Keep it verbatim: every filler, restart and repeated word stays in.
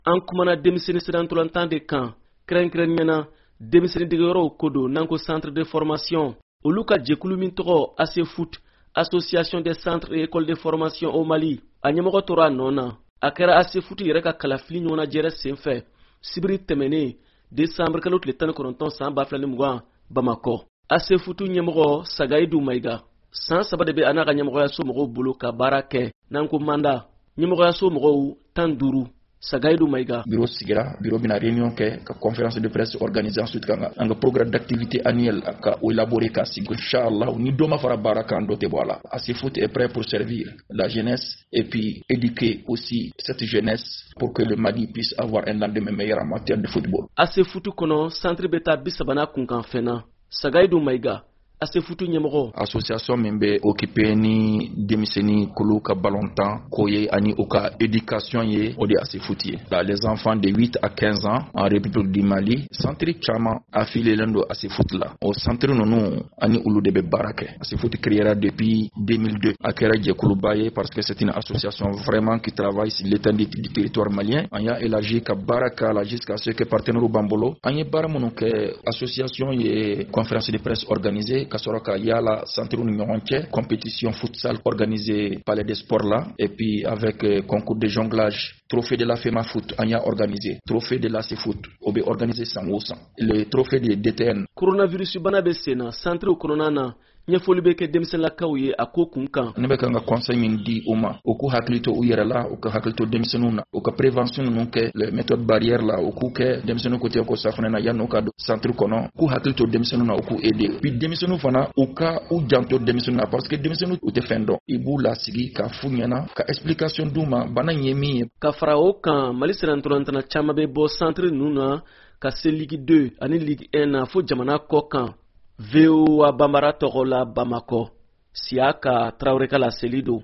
an kumana denmisɛnnin sirantolantan de kan kɛrɛnkɛrɛnniyana denmisɛnnin degeyɔrɔw ko don n'an ko centre de formation olu ka jɛkulu min tɔgɔ ASEFOOT association des centres et écoles de formation au Mali a ɲɛmɔgɔ tora a nɔ na a kɛra ASEFOOT yɛrɛ ka kalafili ɲɔgɔnna jɛrɛ senfɛ sibiri tɛmɛnen décembre kalo tile tan ni kɔnɔntɔn san ba fila ni mugan Bamakɔ. ASEFOOT ɲɛmɔgɔ Sagayidu Mayiga san saba de bɛ a n'a ka ɲɛmɔgɔyaso mɔgɔw bolo ka baara kɛ n'an ko manda ɲɛmɔgɔyaso mɔgɔw tan duuru. Sagayidu Mayiga bureau sigira bureau bina réunion kɛ ka conférence de presse organisée ensuite ka an ka programme d'activité annuel ka o élaborer ka sig inchallah ni doma fara baara kan do te bola ASEFOOT est prêt pour servir la jeunesse et puis éduquer aussi cette jeunesse pour que le Mali puisse avoir un lendemain meilleur en matière de football. ASEFOOT kono centre beta bisabana kunkan fena Sagayidu Mayiga ASEFOOT ɲɛmɔgɔ association min bɛ occupé ni denmisɛnnin kolo ka ballontan ko ye ani o ka éducation ye o de ASEFOOT ye. Les enfants de huit à quinze ans en République du Mali centre caman affilielen do ASEFOOT la o centre ninnu ani olu de bɛ baara kɛ. ASEFOOT créera depuis deux mille deux a kɛra jɛkuluba ye parce que c'est une association vraiment qui travaille sur l'étendue du territoire malien. An y'a élargi ka baara k'a la jusqu'à ce que partenaires b'an bolo. An ye baara minnu kɛ association ye conférence de presse organisée Kasoraka Yala centre ni ɲɔgɔn cɛ compétition futsal organisée par les sports là et puis avec euh, concours de jonglage trophée de la FEMAFOOT an y'a organisé trophée de l'ASEFOOT o bɛ organisé san o san le trophée de D T N coronavirus bana bɛ sen na centre kɔnɔna na ɲɛfɔli bɛ kɛ denmisɛnninlakaw ye a ko kun kan ne bɛ kan ka conseil min di u ma u k'u hakili to u yɛrɛ la u ka hakili to denmisɛnninw na u ka prévention ninnu kɛ les méthodes barrières la u k'u kɛ denmisɛnninw côté ko safunɛ na yan'u ka don centre kɔnɔ k'u hakili to denmisɛnninw na u k'u aider puis denmisɛnninw fana u ka u janto denmisɛnninw na parce que denmisɛnninw u tɛ fɛn dɔn i b'u lasigi ka fu ɲɛna ka explication d'u ma bana in ye min ye ka fara o kan Mali sirantolantana caman bɛ bɔ centre ninnu na ka se ligue deux ani ligue un na fo jamana kɔ kan V O A Bambara tɔgɔ la Bamakɔ Siaka Traoré ka laseli don